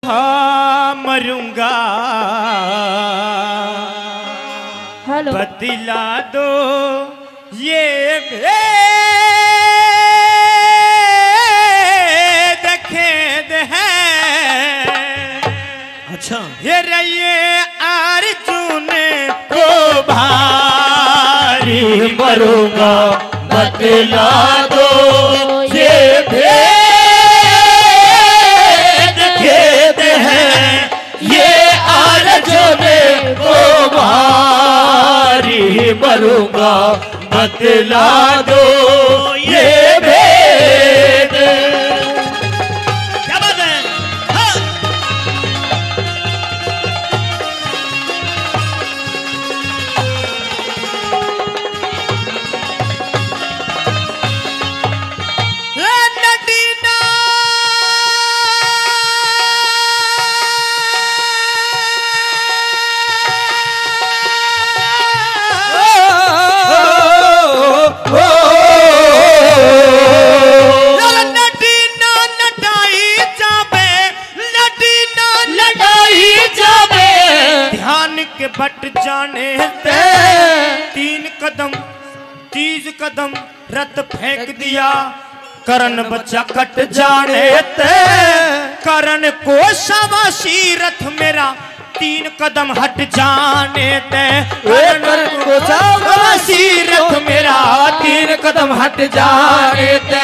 हाँ मरूंगा हेलो बतला दो ये खेद है। अच्छा ये रहिए अर्जुन को भारी मरूंगा बतला दो ये भेद खेद है। ये अर्जुन को भारी मरूंगा बतला दो ये भेद। क्या बात है। हाँ। के बट जाने ते 3 कदम 30 कदम रथ फेंक दिया। करण बच्चा कट जाने ते करण को शाबाशी रथ मेरा 3 कदम हट जाने ते करण को शाबाशी रथ मेरा 3 कदम हट जाने ते।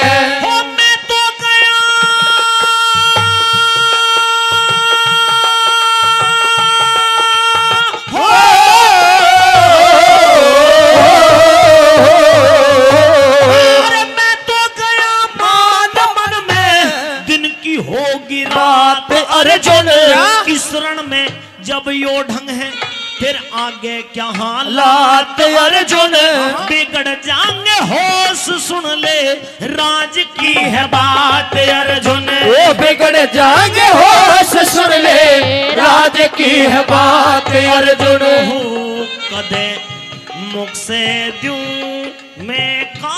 अर्जुन इस रण में जब यो ढंग है फिर आगे क्या हालात। अर्जुन बिगड़ जाएंगे होश सुन ले राज की है बात। अर्जुन वो बिगड़ जाएंगे होश सुन ले राज की है बात। अर्जुन कदे मुख से दूं मैं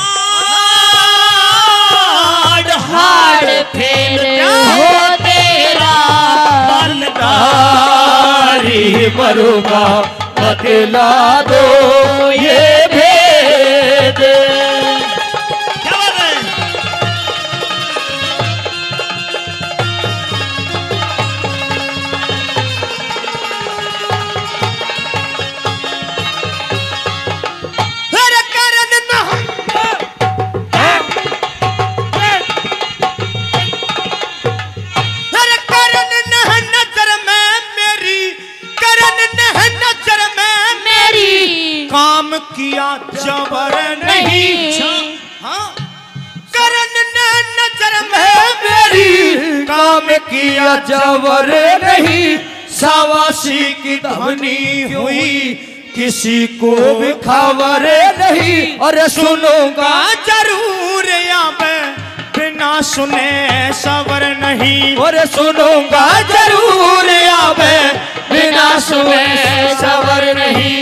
काट हाड़ फेर हो तेरा बलदारी मरूंगा बतला दो ये भेद। क्या बात है। काम किया जबर नहीं। हाँ करण ने नजर में मेरी काम किया जबर नहीं। शाबाशी की ध्वनि हुई किसी को भी खबर नहीं। और सुनूंगा जरूर यहाँ पे बिना सुने सबर नहीं। और सुनूंगा जरूर यहाँ पे बिना सुने सबर नहीं।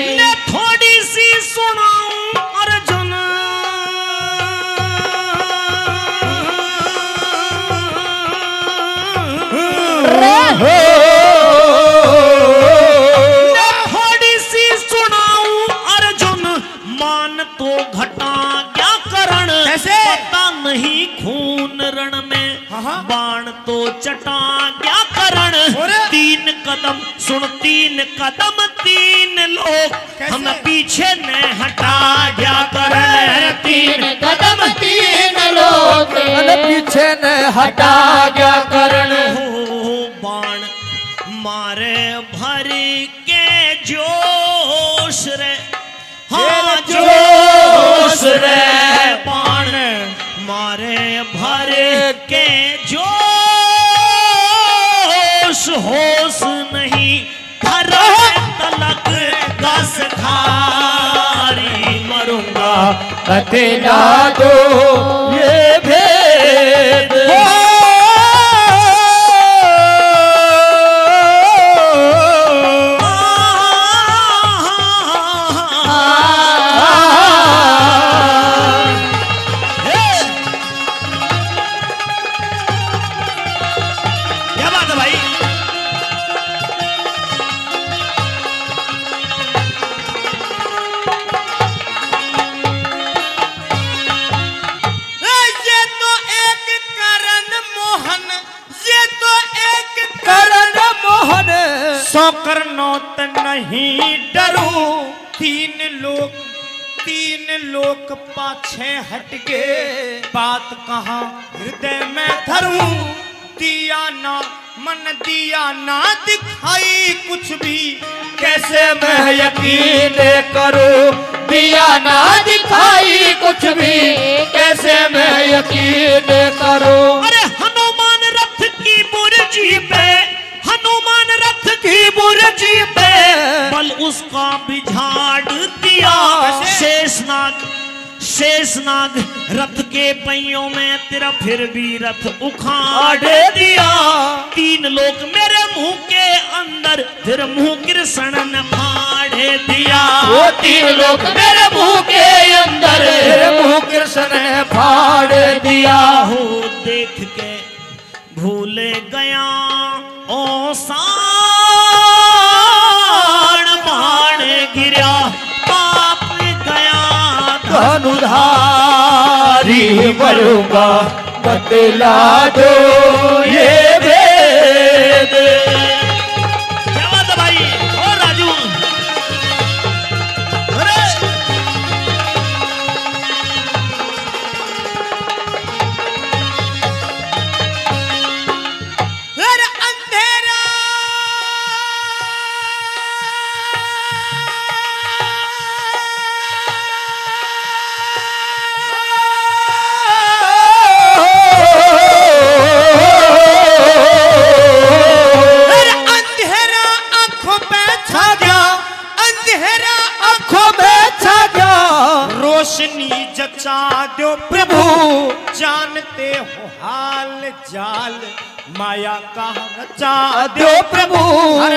थोड़ी सी सुनाऊं अर्जुन मान तो घटा क्या करण। ऐसे पता नहीं खून रण में बाण तो चटा क्या करण। 3 कदम सुन 3 कदम 3 लोग हम पीछे न हटा क्या करण। 3 कदम 3 लोग पीछे न हटा क्या करण। बाण मारे भर के जोश रे। हाँ जोश रे बाण मारे भर के जोश होश नहीं हर तलक दस खारी मरूंगा बतला दो ये भेद। क्या बात है भाई। सोकर नौत नहीं डरू। तीन लोग पाछे हट गए, बात कहाँ हृदय में धरूं। दिया ना मन दिया ना दिखाई कुछ भी, कैसे मैं यकीन करूं। दिया ना दिखाई कुछ भी, कैसे मैं यकीन करूं। अरे हनुमान रथ की बुर्जी पे, हनुमान रथ की बुर्जी पे बल उसका बिझाड़ दिया। शेषनाग रथ के पहियों में तेरा फिर भी रथ उखाड़ दिया। तीन लोग मेरे मुंह के अंदर फिर मुंह कृष्ण ने फाड़ दिया। वो तीन लोग मेरे मुंह के अंदर मुंह कृष्ण ने फाड़ दिया। हो देख के भूल गया ओ साण बाण गिरा, पाप गया धनुधारी मरूंगा, बतला दो ये वेद। क्या बात है भाई और राजू। अरे अंधेरा आंखों पे छा गया, अंधेरा आंखों पे छा गया। रोशनी जचा दो प्रभु, जानते हो हाल जाल माया का रचा दो प्रभु। हर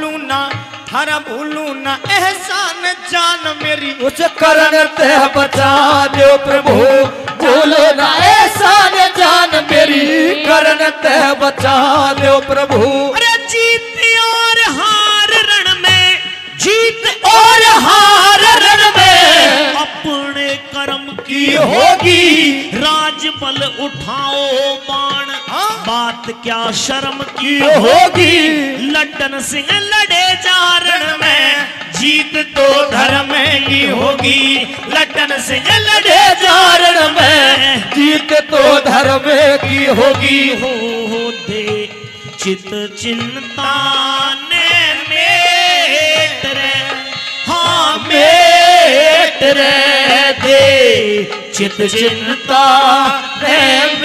भूलू ना एहसान जान मेरी, उस करण ते बचा दो प्रभु। भूलो ना एहसान जान मेरी, करण ते बचा दो प्रभु। अरे जीत और हार रण में, जीत और हार रण में अपने कर्म की होगी। राज बल उठाओ बाण, बात क्या शर्म की होगी। लड्डन सिंह लड़े जारण में, जीत तो धर्म की होगी। लड्डन सिंह लड़े जारण में, जीत तो धर्म की होगी। हो दे चित चिंता ने मेट रे, हाँ मेट रे दे चित चिंता ने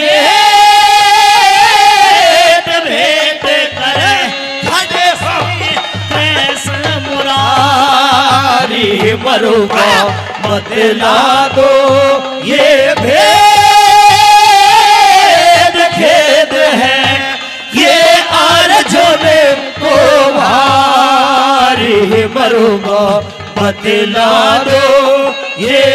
मेट भेंट करे। खड़े हो कृष्ण मुरारी मरूंगा, बतला दो ये भेद खेद है। ये आरज़ू में को भारी मरूंगा, बतला दो ये